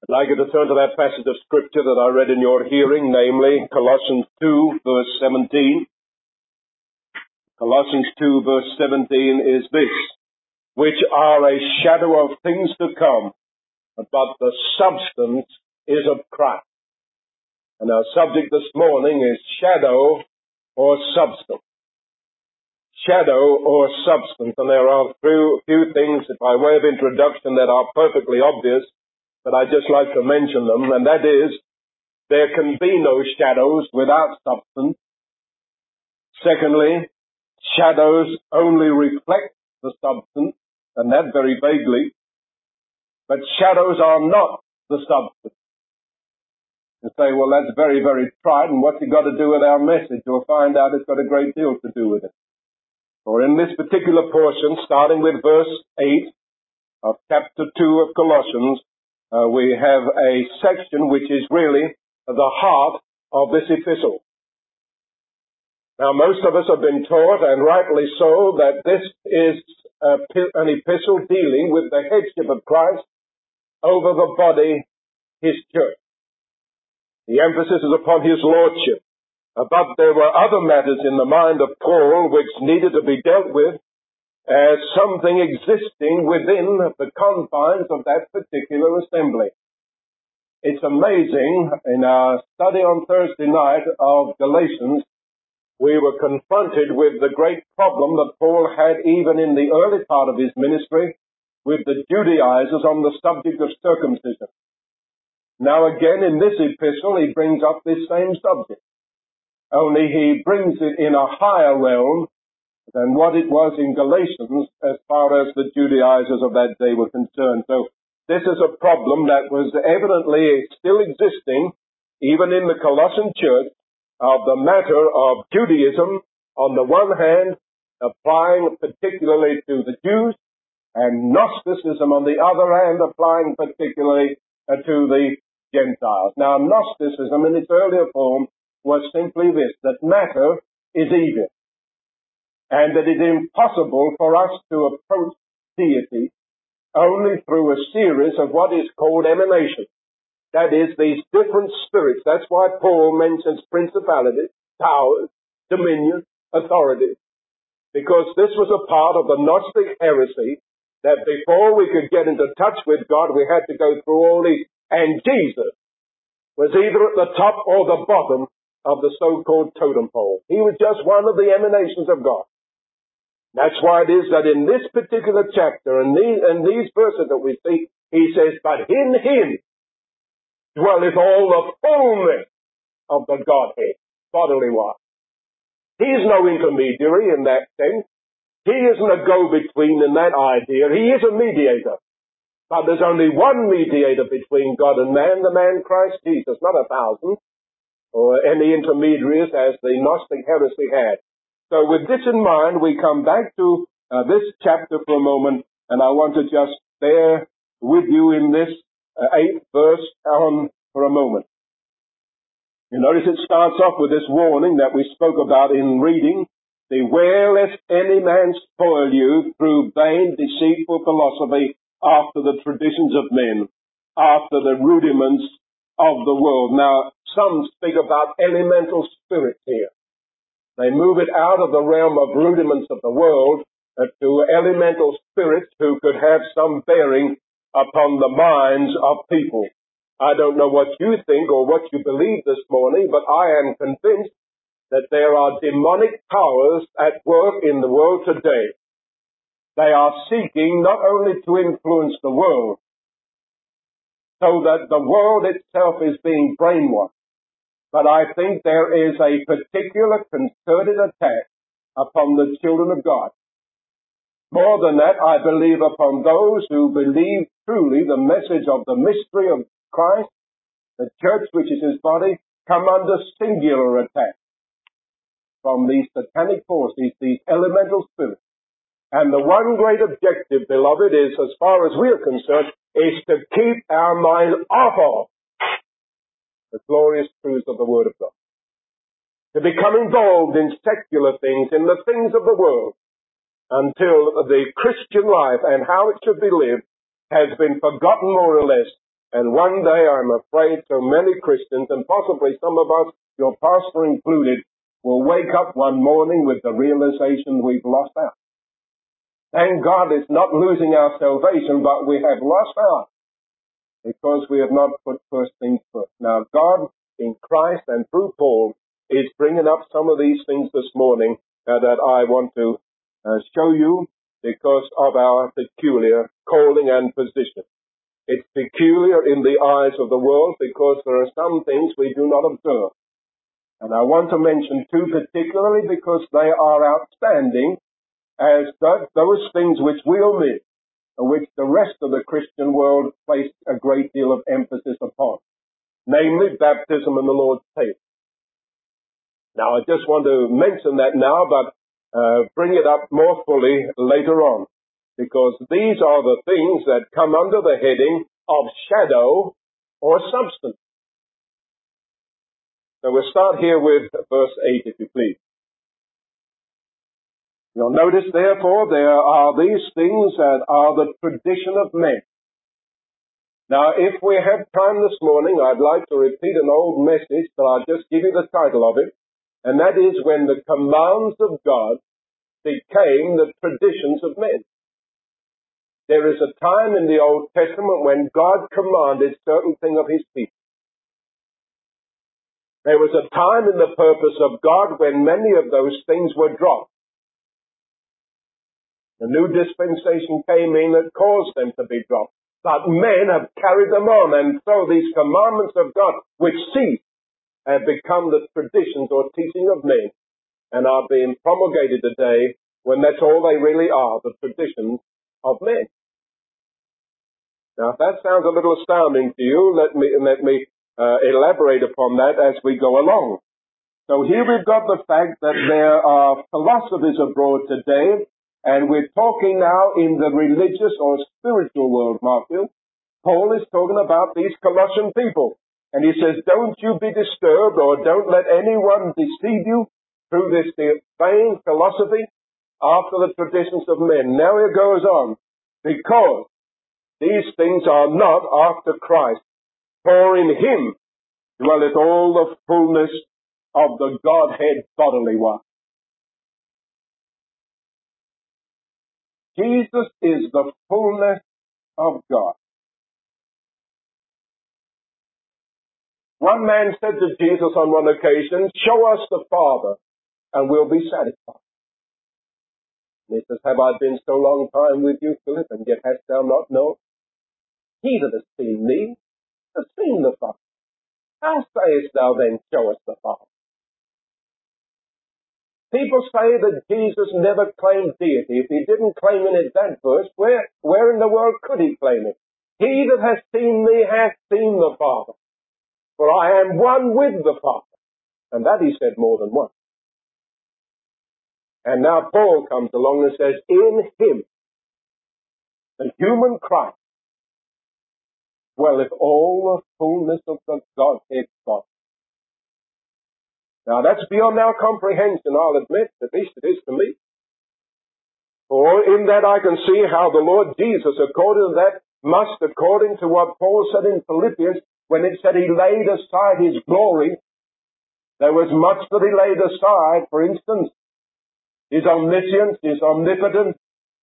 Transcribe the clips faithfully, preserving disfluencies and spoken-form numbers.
I'd like you to turn to that passage of Scripture that I read in your hearing, namely Colossians two, verse seventeen. Colossians two, verse seventeen is this: which are a shadow of things to come, but the substance is of Christ. And our subject this morning is shadow or substance. Shadow or substance. And there are a few, few things by way of introduction that are perfectly obvious, but I'd just like to mention them, and that is, there can be no shadows without substance. Secondly, shadows only reflect the substance, and that very vaguely, but shadows are not the substance. You say, well, that's very, very trite, and what's it got to do with our message? You'll find out it's got a great deal to do with it. For in this particular portion, starting with verse eight of chapter two of Colossians, uh, we have a section which is really the heart of this epistle. Now, most of us have been taught, and rightly so, that this is a, an epistle dealing with the headship of Christ over the body, his church. The emphasis is upon his lordship. But there were other matters in the mind of Paul which needed to be dealt with as something existing within the confines of that particular assembly. It's amazing, in our study on Thursday night of Galatians, we were confronted with the great problem that Paul had even in the early part of his ministry with the Judaizers on the subject of circumcision. Now again, in this epistle, he brings up this same subject. Only he brings it in a higher realm than what it was in Galatians as far as the Judaizers of that day were concerned. So this is a problem that was evidently still existing even in the Colossian church, of the matter of Judaism on the one hand applying particularly to the Jews, and Gnosticism on the other hand applying particularly uh, to the Gentiles. Now Gnosticism in its earlier form was simply this, that matter is evil, and that it is impossible for us to approach deity only through a series of what is called emanations. That is, these different spirits. That's why Paul mentions principalities, powers, dominion, authority, because this was a part of the Gnostic heresy that before we could get into touch with God, we had to go through all these, and Jesus was either at the top or the bottom of the so-called totem pole. He was just one of the emanations of God. That's why it is that in this particular chapter, and these, and these verses that we see, he says, but in him dwelleth all the fullness of the Godhead, bodily wise. He's no intermediary in that sense. He isn't a go-between in that idea. He is a mediator. But there's only one mediator between God and man, the man Christ Jesus, not a thousand, or any intermediaries as the Gnostic heresy had. So with this in mind, we come back to uh, this chapter for a moment, and I want to just bear with you in this uh, eighth verse on for a moment. You notice it starts off with this warning that we spoke about in reading. Beware lest any man spoil you through vain, deceitful philosophy after the traditions of men, after the rudiments of the world. Now, some speak about elemental spirits here. They move it out of the realm of rudiments of the world uh, to elemental spirits who could have some bearing upon the minds of people. I don't know what you think or what you believe this morning, but I am convinced that there are demonic powers at work in the world today. They are seeking not only to influence the world, so that the world itself is being brainwashed, but I think there is a particular concerted attack upon the children of God. More than that, I believe upon those who believe truly the message of the mystery of Christ, the church, which is his body, come under singular attack from these satanic forces, these elemental spirits. And the one great objective, beloved, is, as far as we are concerned, is to keep our mind off of the glorious truths of the Word of God. To become involved in secular things, in the things of the world, until the Christian life and how it should be lived has been forgotten more or less, And one day, I'm afraid, so many Christians, and possibly some of us, your pastor included, will wake up one morning with the realization we've lost out. Thank God it's not losing our salvation, but we have lost out because we have not put first things first. Now, God in Christ and through Paul is bringing up some of these things this morning uh, that I want to uh, show you because of our peculiar calling and position. It's peculiar in the eyes of the world because there are some things we do not observe. And I want to mention two particularly because they are outstanding as th- those things which we omit, which the rest of the Christian world place a great deal of emphasis upon, namely baptism and the Lord's table. Now, I just want to mention that now, but uh, bring it up more fully later on, because these are the things that come under the heading of shadow or substance. So we'll start here with verse eight, if you please. You'll notice, therefore, there are these things that are the tradition of men. Now, if we have time this morning, I'd like to repeat an old message, but I'll just give you the title of it, and that is when the commands of God became the traditions of men. There is a time in the Old Testament when God commanded certain things of his people. There was a time in the purpose of God when many of those things were dropped. The new dispensation came in that caused them to be dropped. But men have carried them on, and so these commandments of God, which cease, have become the traditions or teaching of men, and are being promulgated today when that's all they really are, the traditions of men. Now, if that sounds a little astounding to you, let me let me uh, elaborate upon that as we go along. So here we've got the fact that there are philosophies abroad today, and we're talking now in the religious or spiritual world, Matthew. Paul is talking about these Colossian people, and he says, don't you be disturbed, or don't let anyone deceive you through this vain philosophy after the traditions of men. Now it goes on, because these things are not after Christ, for in him dwelleth all the fullness of the Godhead bodily one. Jesus is the fullness of God. One man said to Jesus on one occasion, show us the Father, and we'll be satisfied. And he says, have I been so long time with you, Philip, and yet hast thou not known? He that has seen me has seen the Father. How sayest thou then, show us the Father? People say that Jesus never claimed deity. If he didn't claim it in that verse, where, where in the world could he claim it? He that has seen me hath seen the Father. For I am one with the Father. And that he said more than once. And now Paul comes along and says, in him, the human Christ, dwelleth all the fullness of the Godhead bodily. Now that's beyond our comprehension, I'll admit, at least it is to me. For in that I can see how the Lord Jesus, according to that, must, according to what Paul said in Philippians, when it said he laid aside his glory, there was much that he laid aside. For instance, his omniscience, his omnipotence.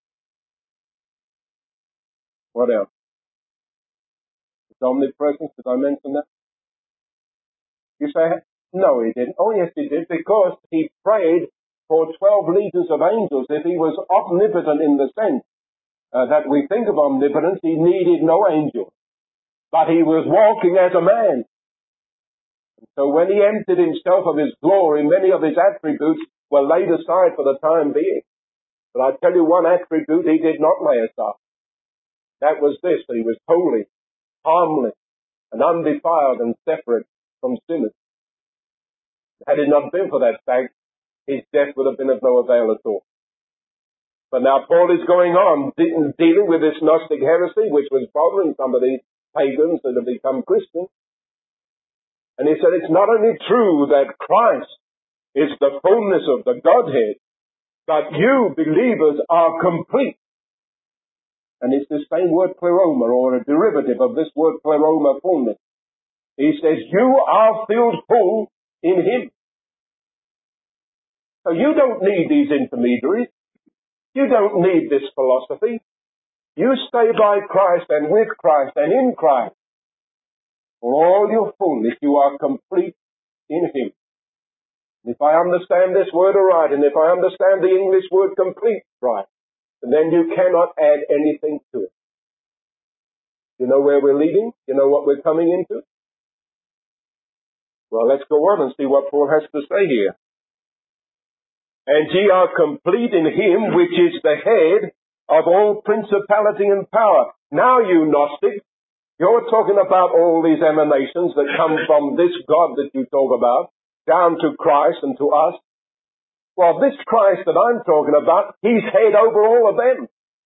What else? His omnipresence, did I mention that? You say, no, he didn't. Oh, yes, he did, because he prayed for twelve legions of angels. If he was omnipotent in the sense uh, that we think of omnipotence, he needed no angel. But he was walking as a man. So when he emptied himself of his glory, many of his attributes were laid aside for the time being. But I tell you one attribute he did not lay aside. That was this, that he was holy, harmless, and undefiled and separate from sinners. Had it not been for that fact, his death would have been of no avail at all. But now Paul is going on de- dealing with this Gnostic heresy, which was bothering some of these pagans that have become Christians. And he said it's not only true that Christ is the fullness of the Godhead, but you believers are complete. And it's the same word pleroma, or a derivative of this word pleroma, fullness. He says, you are filled full in Him. So you don't need these intermediaries. You don't need this philosophy. You stay by Christ and with Christ and in Christ. For all your fullness, you are complete in Him. If I understand this word right, and if I understand the English word complete right, then you cannot add anything to it. You know where we're leading? You know what we're coming into? Well, let's go on and see what Paul has to say here. And ye are complete in Him which is the head of all principality and power. Now you Gnostics, you're talking about all these emanations that come from this God that you talk about, down to Christ and to us. Well, this Christ that I'm talking about, He's head over all of them.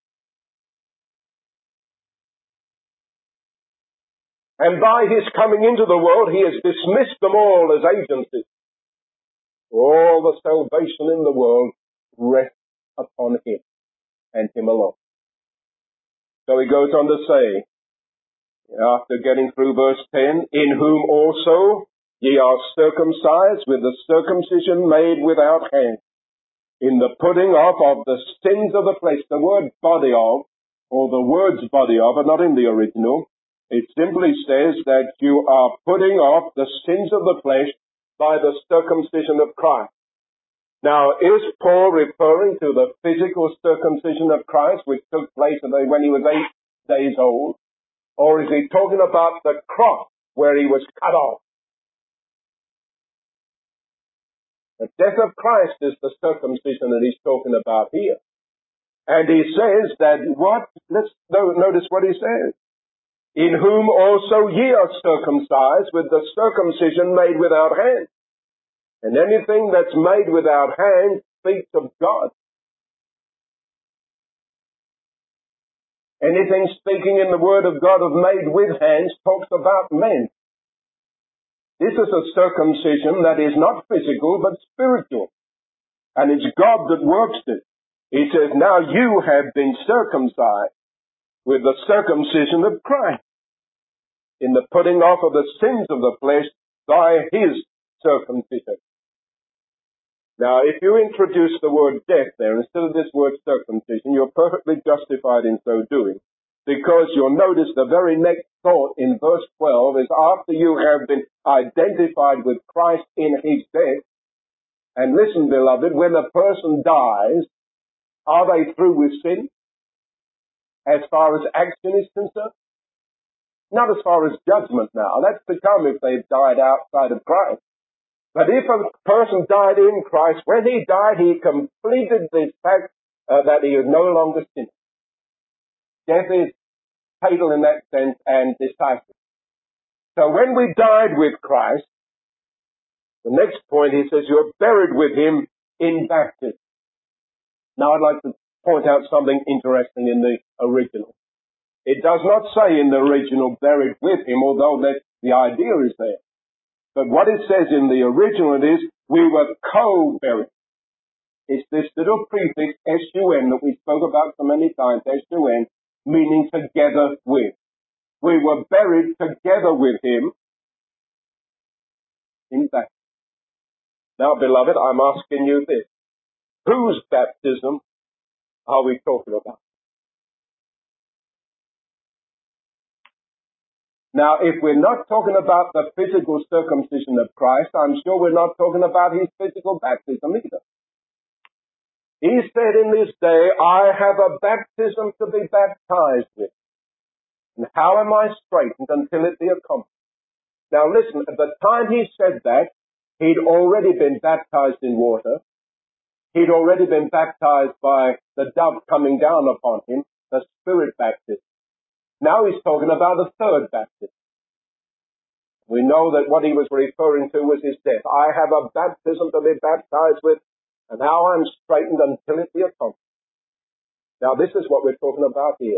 And by His coming into the world, He has dismissed them all as agencies. All the salvation in the world rests upon Him and Him alone. So he goes on to say, after getting through verse ten, in whom also ye are circumcised with the circumcision made without hands, in the putting off of the sins of the flesh. The word body of, or the words body of, are not in the original. It simply says that you are putting off the sins of the flesh by the circumcision of Christ. Now, is Paul referring to the physical circumcision of Christ, which took place when he was eight days old? Or is he talking about the cross where he was cut off? The death of Christ is the circumcision that he's talking about here. And he says that what? Let's notice what he says. In whom also ye are circumcised with the circumcision made without hands. And anything that's made without hands speaks of God. Anything speaking in the Word of God of made with hands talks about men. This is a circumcision that is not physical but spiritual. And it's God that works it. He says, now you have been circumcised with the circumcision of Christ, in the putting off of the sins of the flesh by His circumcision. Now, if you introduce the word death there instead of this word circumcision, you're perfectly justified in so doing, because you'll notice the very next thought in verse twelve is after you have been identified with Christ in His death. And listen, beloved, when a person dies, are they through with sin as far as action is concerned? Not as far as judgment now. That's to come if they've died outside of Christ. But if a person died in Christ, when he died, he completed this fact uh, that he is no longer sinning. Death is fatal in that sense and decisive. So when we died with Christ, the next point he says, you're buried with Him in baptism. Now I'd like to point out something interesting in the original. It does not say in the original buried with Him, although that the idea is there. But what it says in the original is, we were co-buried. It's this little prefix, S U N, that we spoke about so many times, S U N, meaning together with. We were buried together with Him in baptism. Now, beloved, I'm asking you this. Whose baptism are we talking about? Now, if we're not talking about the physical circumcision of Christ, I'm sure we're not talking about His physical baptism either. He said in this day, I have a baptism to be baptized with. And how am I straightened until it be accomplished? Now listen, at the time he said that, he'd already been baptized in water. He'd already been baptized by the dove coming down upon him, the Spirit baptism. Now he's talking about a third baptism. We know that what he was referring to was his death. I have a baptism to be baptized with, and now I'm straightened until it be accomplished. Now this is what we're talking about here.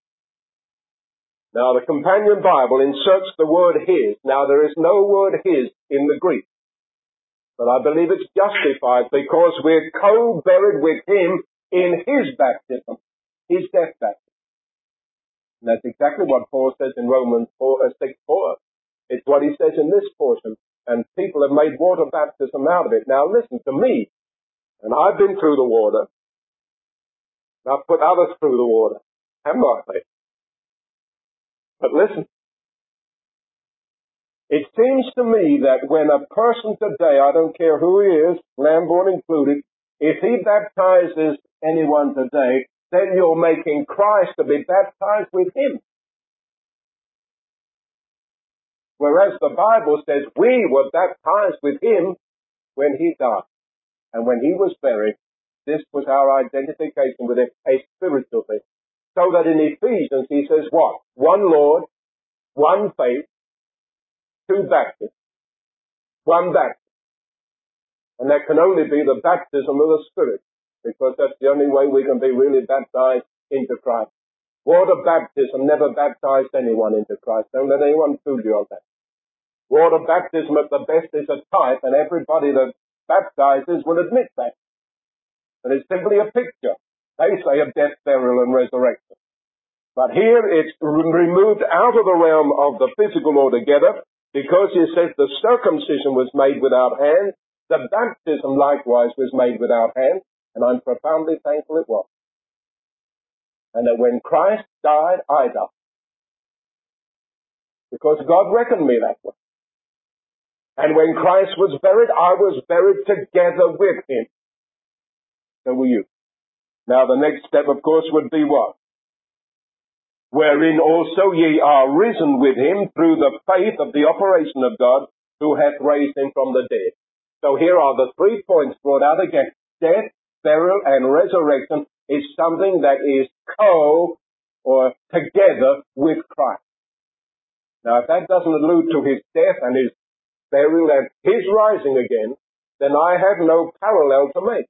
Now the Companion Bible inserts the word His. Now there is no word His in the Greek. But I believe it's justified because we're co-buried with Him in His baptism, His death baptism. And that's exactly what Paul says in Romans four, uh, six four. It's what he says in this portion. And people have made water baptism out of it. Now listen to me. And I've been through the water. And I've put others through the water. Haven't I? But listen. It seems to me that when a person today, I don't care who he is, Lamborn included, if he baptizes anyone today, then you're making Christ to be baptized with him. Whereas the Bible says we were baptized with him when he died. And when he was buried, this was our identification with him, a spiritual thing. So that in Ephesians he says what? One Lord, one faith, two baptisms, one baptism. And that can only be the baptism of the Spirit, because that's the only way we can be really baptized into Christ. Water baptism never baptized anyone into Christ. Don't let anyone fool you on that. Water baptism at the best is a type, and everybody that baptizes will admit that. But it's simply a picture. They say of death, burial, and resurrection. But here it's removed out of the realm of the physical altogether, because it says the circumcision was made without hands, the baptism likewise was made without hands, and I'm profoundly thankful it was. And that when Christ died, I died. Because God reckoned me that way. And when Christ was buried, I was buried together with him. So were you. Now the next step, of course, would be what? Wherein also ye are risen with him through the faith of the operation of God, who hath raised him from the dead. So here are the three points brought out again. Death, burial, and resurrection is something that is co or together with Christ. Now if that doesn't allude to his death and his burial and his rising again, then I have no parallel to make.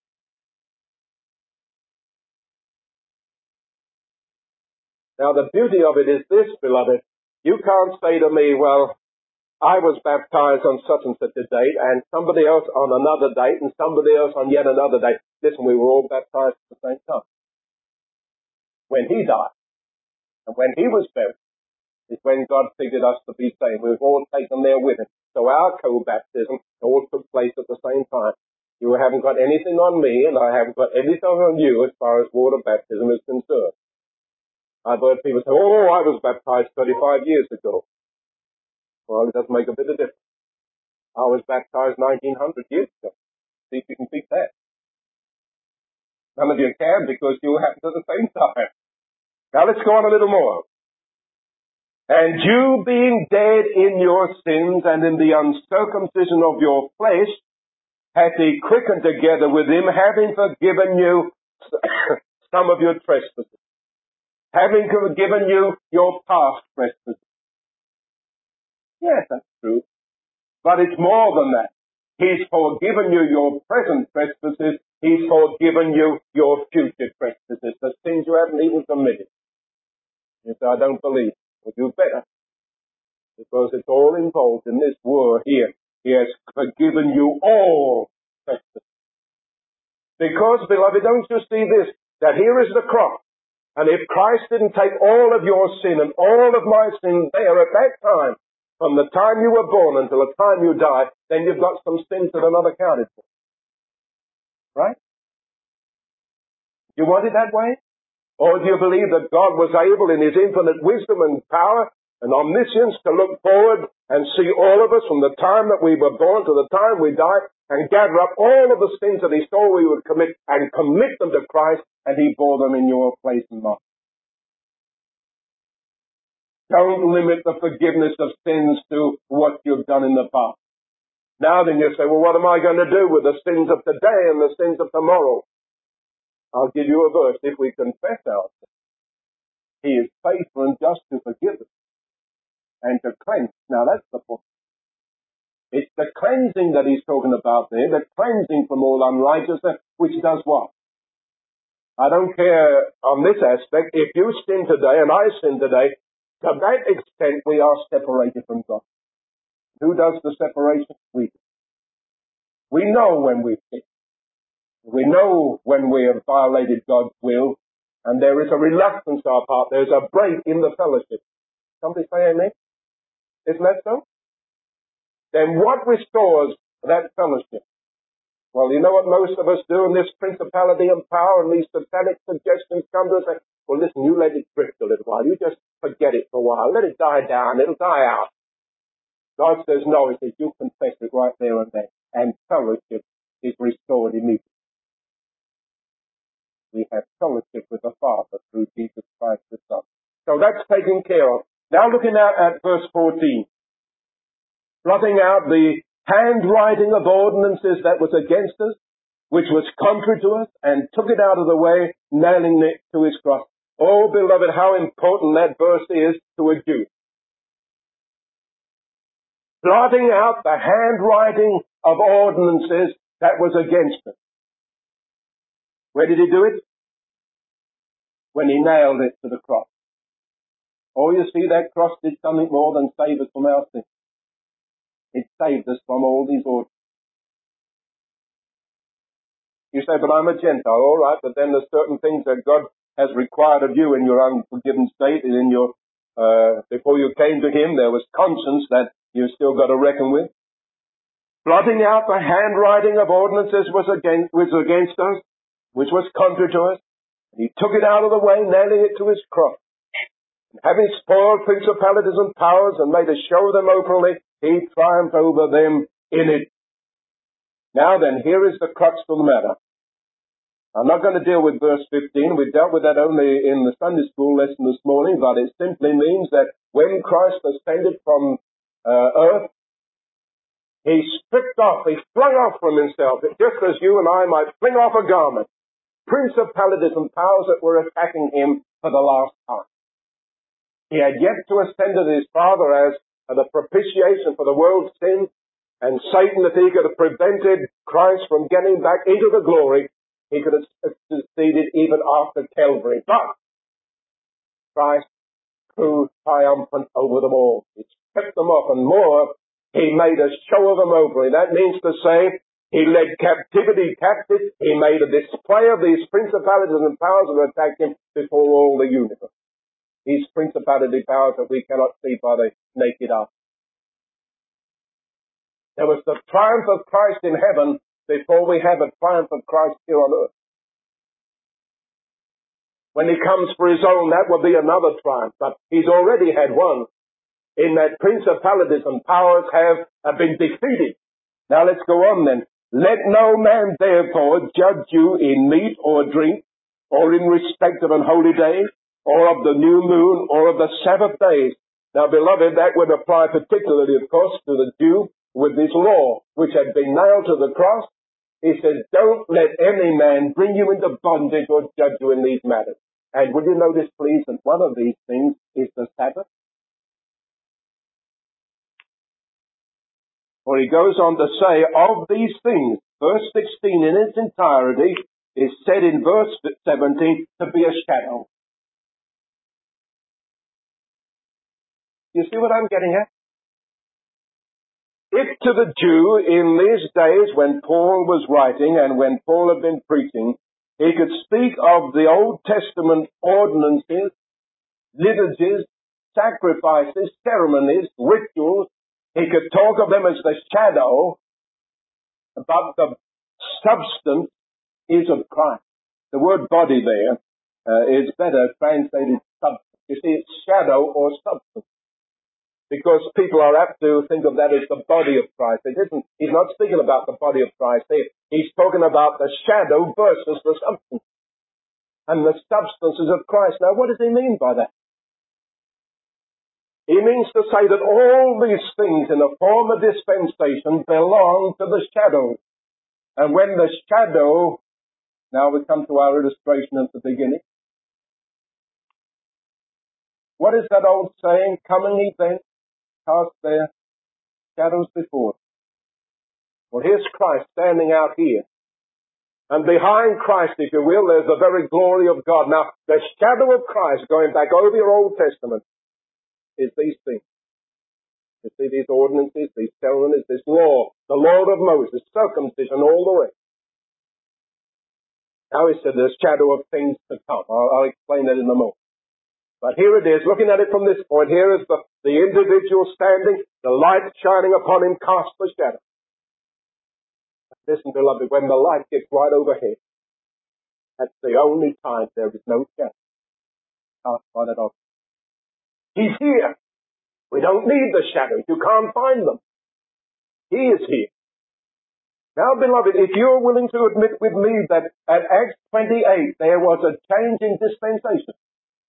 Now the beauty of it is this, beloved. You can't say to me, well, I was baptized on such and such a date, and somebody else on another date, and somebody else on yet another date. Listen, we were all baptized at the same time. When he died, and when he was buried, is when God figured us to be saved. We were all taken there with him. So our co-baptism all took place at the same time. You haven't got anything on me, and I haven't got anything on you as far as water baptism is concerned. I've heard people say, oh, I was baptized thirty-five years ago. Well, it doesn't make a bit of difference. I was baptized nineteen hundred years ago. See if you can beat that. None of you can, because you happened at the same time. Now let's go on a little more. And you being dead in your sins and in the uncircumcision of your flesh, hath he quickened together with him, having forgiven you some of your trespasses. Having forgiven you your past trespasses. Yes, that's true. But it's more than that. He's forgiven you your present trespasses. He's forgiven you your future trespasses, the sins you haven't even committed. Yes, I don't believe. Well, you better. Because it's all involved in this word here. He has forgiven you all trespasses. Because, beloved, don't you see this? That here is the cross. And if Christ didn't take all of your sin and all of my sin there at that time, from the time you were born until the time you die, then you've got some sins that are not accounted for. Right? You want it that way? Or do you believe that God was able in his infinite wisdom and power and omniscience to look forward and see all of us from the time that we were born to the time we died and gather up all of the sins that he saw we would commit and commit them to Christ, and he bore them in your place and mine? Don't limit the forgiveness of sins to what you've done in the past. Now then you say, well, what am I going to do with the sins of today and the sins of tomorrow? I'll give you a verse. If we confess our sins, he is faithful and just to forgive us and to cleanse. Now that's the point. It's the cleansing that he's talking about there, the cleansing from all unrighteousness, which does what? I don't care on this aspect. If you sin today and I sin today, to that extent we are separated from God. Who does the separation? We do. We know when we've sinned. We know when we have violated God's will, And there is a reluctance on our part. There's a break in the fellowship. Somebody say amen? Isn't that so? Then what restores that fellowship? Well, you know what most of us do in this principality and power and these satanic suggestions come to us? Say, well, listen, you let it drift a little while. You just forget it for a while. Let it die down. It'll die out. God says no. He says you confess it right there and then. And fellowship is restored immediately. We have fellowship with the Father through Jesus Christ the Son. So that's taken care of. Now looking at, at verse fourteen. Blotting out the handwriting of ordinances that was against us, which was contrary to us, and took it out of the way, nailing it to his cross. Oh, beloved, how important that verse is to a Jew. Blotting out the handwriting of ordinances that was against us. Where did he do it? When he nailed it to the cross. Oh, you see, that cross did something more than save us from our sins. It saved us from all these orders. You say, but I'm a Gentile. All right, but then there's certain things that God has required of you in your unforgiven state and in your, uh, before you came to him, there was conscience that you still got to reckon with. Blotting out the handwriting of ordinances was against, was against us, which was contrary to us. He took it out of the way, nailing it to his cross. And having spoiled principalities and powers and made a show of them openly, he triumphed over them in it. Now then, here is the crux of the matter. I'm not going to deal with verse fifteen. We dealt with that only in the Sunday school lesson this morning, but it simply means that when Christ ascended from uh, earth, he stripped off, he flung off from himself, just as you and I might fling off a garment, principalities and powers that were attacking him for the last time. He had yet to ascend to his Father as the propitiation for the world's sin, and Satan, if he could have prevented Christ from getting back into the glory, he could have succeeded even after Calvary. But Christ proved triumphant over them all. He stripped them off, and more, he made a show of them openly. That means to say, he led captivity captive. He made a display of these principalities and powers that attacked him before all the universe. These principality powers that we cannot see by the naked eye. There was the triumph of Christ in heaven before we have a triumph of Christ here on earth. When he comes for his own, that will be another triumph. But he's already had one, in that principalities and powers have, have been defeated. Now let's go on then. Let no man therefore judge you in meat or drink, or in respect of an holy day, or of the new moon, or of the Sabbath days. Now, beloved, that would apply particularly, of course, to the Jew with this law, which had been nailed to the cross. He says, don't let any man bring you into bondage or judge you in these matters. And will you notice, please, that one of these things is the Sabbath? For he goes on to say, of these things, verse sixteen in its entirety is said in verse seventeen to be a shadow. You see what I'm getting at? If to the Jew in these days when Paul was writing and when Paul had been preaching, he could speak of the Old Testament ordinances, liturgies, sacrifices, ceremonies, rituals, he could talk of them as the shadow, but the substance is of Christ. The word body there uh, is better translated substance. You see, it's shadow or substance. Because people are apt to think of that as the body of Christ. It isn't, he's not speaking about the body of Christ here. He's talking about the shadow versus the substance. And the substance is of Christ. Now, what does he mean by that? He means to say that all these things in the former dispensation belong to the shadow. And when the shadow, now we come to our illustration at the beginning. What is that old saying? Coming events cast their shadows before. Well, here's Christ standing out here. And behind Christ, if you will, there's the very glory of God. Now, the shadow of Christ, going back over your Old Testament, is these things. You see these ordinances, these ceremonies, this law, the law of Moses, circumcision all the way. Now he said the shadow of things to come. I'll, I'll explain that in a moment. But here it is, looking at it from this point, here is the, the individual standing, the light shining upon him casts the shadow. Listen, beloved, when the light gets right overhead, that's the only time there is no shadow cast by that object. He's here. We don't need the shadows. You can't find them. He is here. Now, beloved, if you're willing to admit with me that at Acts twenty-eight there was a change in dispensation,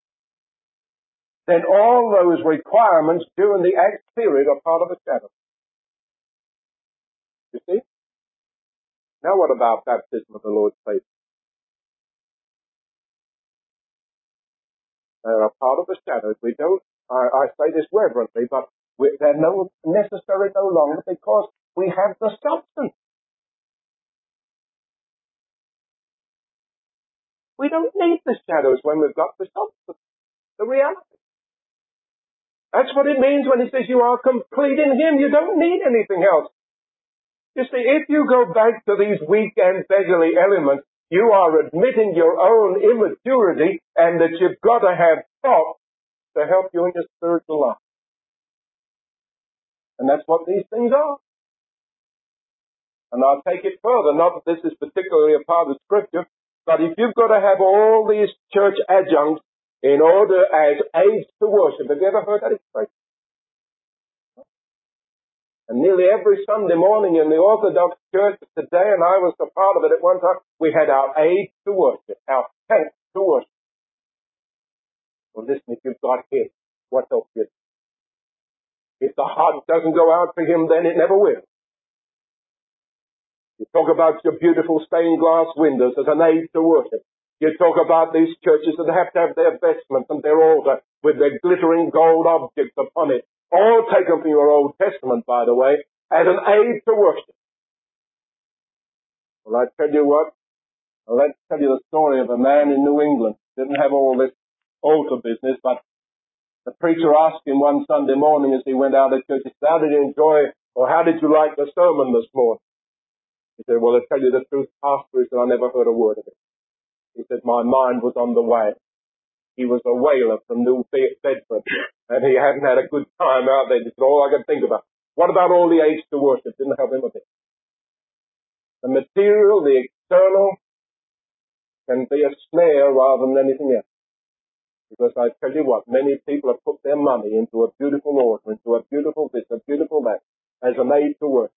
then all those requirements during the Acts period are part of a shadow. You see? Now what about baptism of the Lord's Supper? They're a part of the shadow. We don't, I, I say this reverently, but we, they're no necessary no longer because we have the substance. We don't need the shadows when we've got the substance, the reality. That's what it means when he says you are complete in him. You don't need anything else. You see, if you go back to these weak and beggarly elements, you are admitting your own immaturity and that you've got to have thought to help you in your spiritual life. And that's what these things are. And I'll take it further, not that this is particularly a part of Scripture, but if you've got to have all these church adjuncts in order as aids to worship, have you ever heard that expression? And nearly every Sunday morning in the Orthodox Church today, and I was a part of it at one time, we had our aids to worship, our thanks to worship. Well, listen, if you've got him, what else is? If the heart doesn't go out for him, then it never will. You talk about your beautiful stained glass windows as an aid to worship. You talk about these churches that have to have their vestments and their altar with their glittering gold objects upon it. All taken from your Old Testament, by the way, as an aid to worship. Well, I tell you what, let's tell you the story of a man in New England. Didn't have all this altar business, but the preacher asked him one Sunday morning as he went out of church, he said, how did you enjoy, or how did you like the sermon this morning? He said, well, to tell you the truth, Pastor, he said, I never heard a word of it. He said, my mind was on the way. He was a whaler from New Bedford, and he hadn't had a good time out there. He said, all I could think about. What about all the aids to worship? Didn't help him a bit. The material, the external, can be a snare rather than anything else. Because I tell you what, many people have put their money into a beautiful altar, into a beautiful this, a beautiful that, as an aid to worship.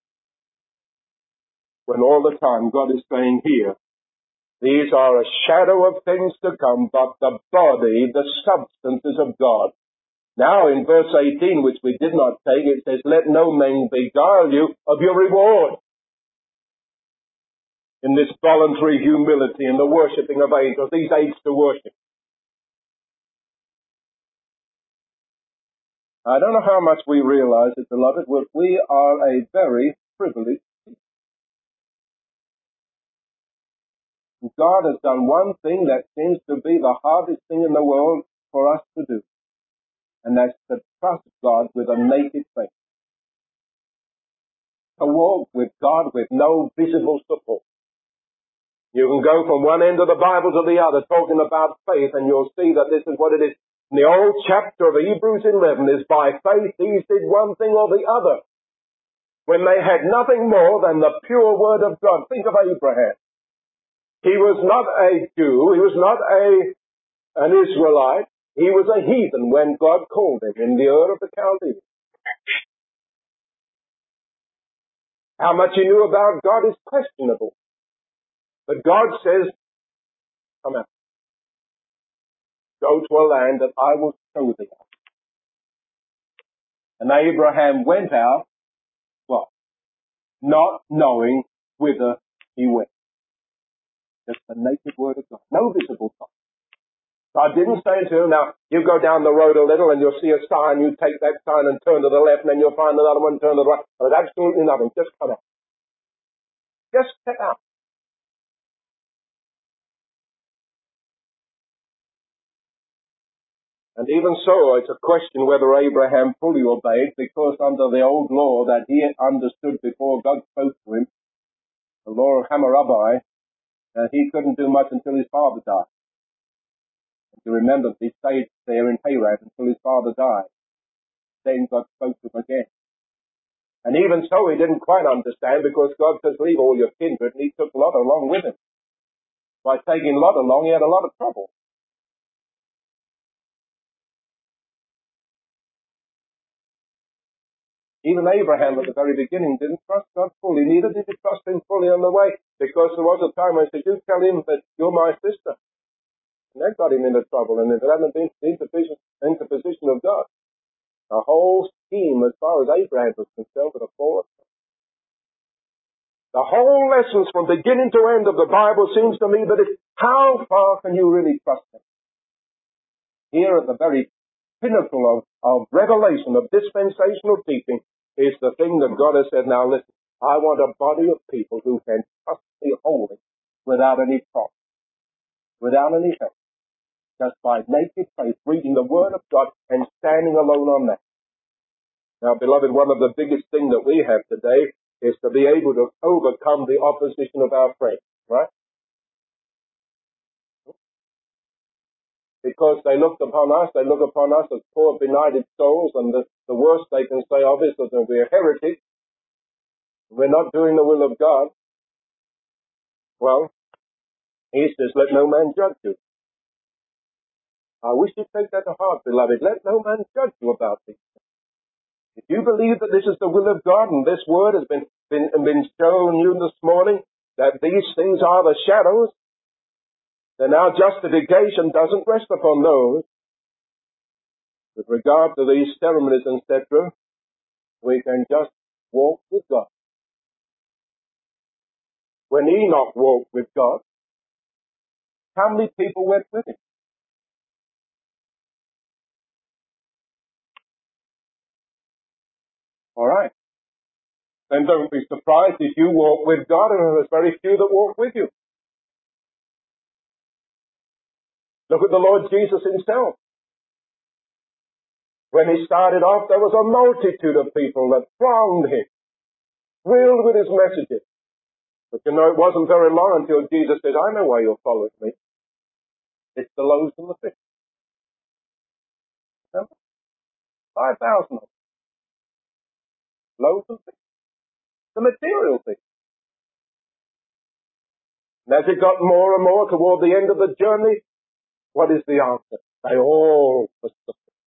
When all the time God is saying here, these are a shadow of things to come, but the body, the substance is of God. Now in verse eighteen, which we did not take, it says, let no man beguile you of your reward. In this voluntary humility and the worshipping of angels, these aids to worship. I don't know how much we realize it, beloved, but we are a very privileged people. God has done one thing that seems to be the hardest thing in the world for us to do, and that's to trust God with a naked faith. To walk with God with no visible support. You can go from one end of the Bible to the other talking about faith, and you'll see that this is what it is. In the old chapter of Hebrews eleven is by faith these did one thing or the other, when they had nothing more than the pure word of God. Think of Abraham. He was not a Jew, he was not a an Israelite, he was a heathen when God called him in the Ur of the Chaldees. How much he knew about God is questionable. But God says, come out. Go to a land that I will show thee. And Abraham went out, what? Not knowing whither he went. Just the naked word of God. No visible sign. God didn't say to him, now, you go down the road a little and you'll see a sign, you take that sign and turn to the left, and then you'll find another one, turn to the right. There's absolutely nothing. Just come out. Just step out. And even so, it's a question whether Abraham fully obeyed, because under the old law that he understood before God spoke to him, the law of Hammurabi, Uh, he couldn't do much until his father died. And you remember, he stayed there in Haran until his father died. Then God spoke to him again. And even so, he didn't quite understand, because God says, leave all your kindred, and he took Lot along with him. By taking Lot along, he had a lot of trouble. Even Abraham at the very beginning didn't trust God fully. Neither did he trust him fully on the way, because there was a time when he said, you tell him that you're my sister. And that got him into trouble, and it hadn't been the interposition, interposition of God. The whole scheme, as far as Abraham was concerned, would have fallen. The whole lessons from beginning to end of the Bible seems to me that it's how far can you really trust him? Here at the very pinnacle of, of revelation, of dispensational teaching, is the thing that God has said, now listen, I want a body of people who can trust me wholly without any problem, without any help, just by naked faith, reading the Word of God and standing alone on that. Now, beloved, one of the biggest things that we have today is to be able to overcome the opposition of our friends, right? Because they look upon us, they look upon us as poor benighted souls, and the, the worst they can say of us is that we're heretics, we're not doing the will of God. Well, he says, let no man judge you. I wish you'd take that to heart, beloved. Let no man judge you about these things. If you believe that this is the will of God, and this word has been, been, been shown you this morning, that these things are the shadows, then our justification doesn't rest upon those. With regard to these ceremonies, et cetera, we can just walk with God. When Enoch walked with God, how many people went with him? All right. Then don't be surprised if you walk with God and there's very few that walk with you. Look at the Lord Jesus himself. When he started off, there was a multitude of people that thronged him, thrilled with his messages. But you know, it wasn't very long until Jesus said, I know why you're following me. It's the loaves and the fish. Five thousand of them. Loaves and fish. The material thing. And as it got more and more toward the end of the journey, what is the answer? They all forsook him.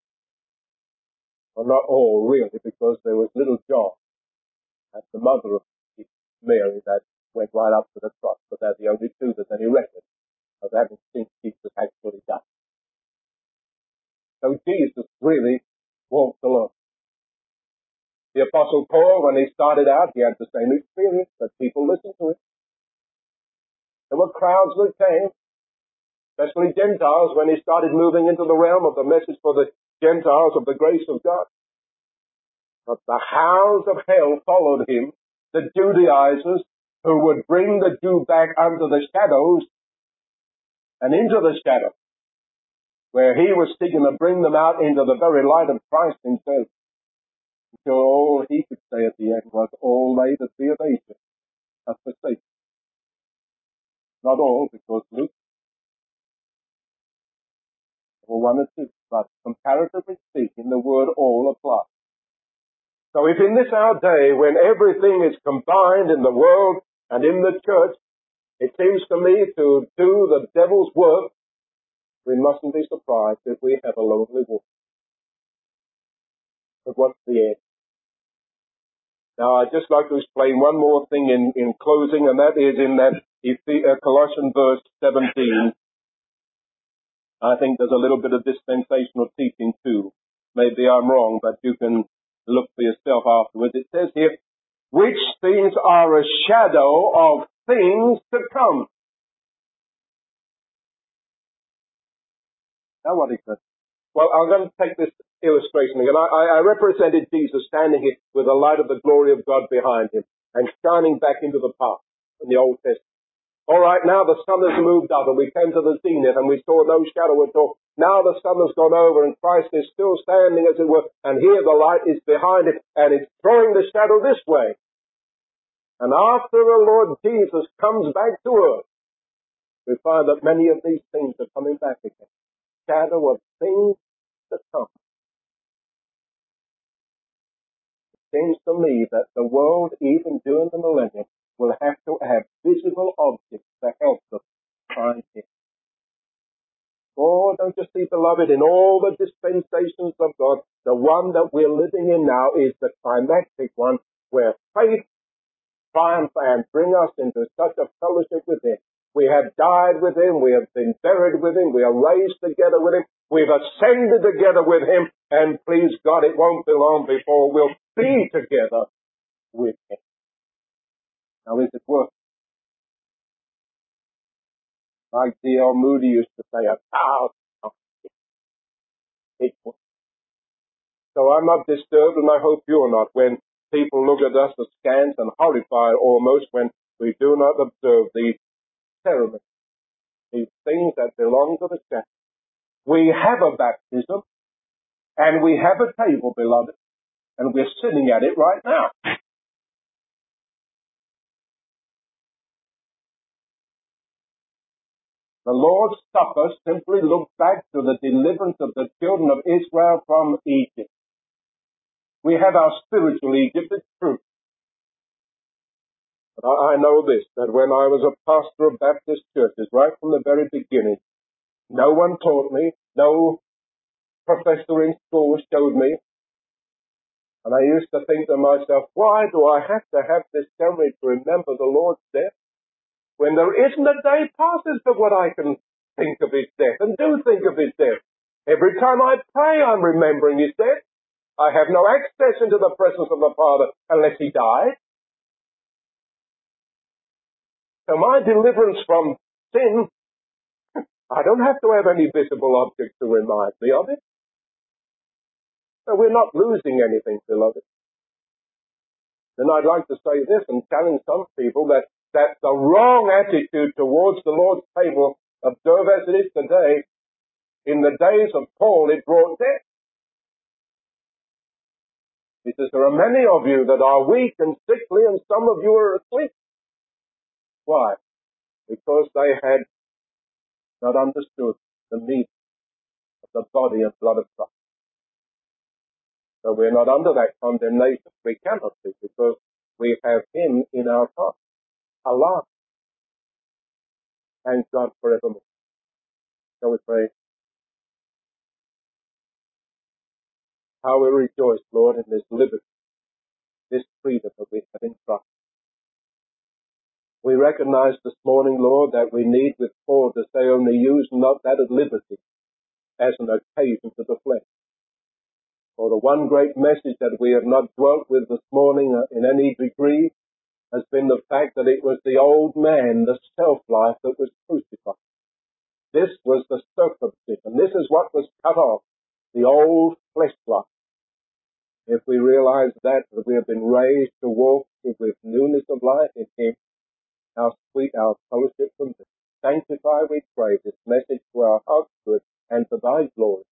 Well, not all, really, because there was little John and the mother of Mary that went right up to the cross, but they're the only two that any record of having seen Jesus actually done. So Jesus really walked alone. The Apostle Paul, when he started out, he had the same experience, but people listened to him. There were crowds that came, especially Gentiles, when he started moving into the realm of the message for the Gentiles of the grace of God. But the hounds of hell followed him, the Judaizers, who would bring the Jew back under the shadows and into the shadow, where he was seeking to bring them out into the very light of Christ himself. Until all he could say at the end was, all they that be of Asia have forsaken. Not all, because Luke, or one or two, but comparatively speaking, the word all applies. So if in this our day, when everything is combined in the world and in the church, it seems to me to do the devil's work, we mustn't be surprised if we have a lonely walk. But what's the end? Now, I'd just like to explain one more thing in, in closing, and that is in that Colossians verse seventeen. I think there's a little bit of dispensational teaching too. Maybe I'm wrong, but you can look for yourself afterwards. It says here, which things are a shadow of things to come. Now what is that? Well, I'm going to take this illustration again. I, I represented Jesus standing here with the light of the glory of God behind him and shining back into the past in the Old Testament. All right, now the sun has moved up and we came to the zenith and we saw no shadow at all. Now the sun has gone over and Christ is still standing, as it were, and here the light is behind it and it's throwing the shadow this way. And after the Lord Jesus comes back to earth, we find that many of these things are coming back again. Shadow of things to come. It seems to me that the world, even during the millennium, will have to have visible objects to help them find Him. Oh, don't you see, beloved, in all the dispensations of God, the one that we're living in now is the climactic one, where faith triumphs and brings us into such a fellowship with Him. We have died with Him, we have been buried with Him, we are raised together with Him, we've ascended together with Him, and please God, it won't be long before we'll be together with Him. Now, is it worth it? Like D L Moody used to say, a thousand times it's worth it. So I'm not disturbed, and I hope you're not, when people look at us askance and horrified almost when we do not observe these ceremonies, these things that belong to the church. We have a baptism, and we have a table, beloved, and we're sitting at it right now. The Lord's Supper simply looked back to the deliverance of the children of Israel from Egypt. We have our spiritual Egypt, it's true. But I know this, that when I was a pastor of Baptist churches, right from the very beginning, no one taught me, no professor in school showed me. And I used to think to myself, why do I have to have this ceremony to remember the Lord's death? When there isn't a day passes but what I can think of His death, and do think of His death. Every time I pray, I'm remembering His death. I have no access into the presence of the Father unless He died. So my deliverance from sin, I don't have to have any visible object to remind me of it. So we're not losing anything, beloved. Then I'd like to say this and challenge some people that that the wrong attitude towards the Lord's table, observe as it is today, in the days of Paul, it brought death. He says, there are many of you that are weak and sickly, and some of you are asleep. Why? Because they had not understood the meaning of the body and blood of Christ. So we're not under that condemnation. We cannot be, because we have Him in our heart. Allah. Thank God forevermore. Shall we pray? How we rejoice, Lord, in this liberty, this freedom that we have in Christ. We recognize this morning, Lord, that we need with Paul to say only use not that of liberty as an occasion to the flesh. For the one great message that we have not dwelt with this morning in any degree has been the fact that it was the old man, the self-life, that was crucified. This was the circumcision. This is what was cut off, the old flesh life. If we realize that, that we have been raised to walk with newness of life in Him, how sweet our fellowship from Him. Sanctify, we pray, this message to our heart's good and to Thy glory.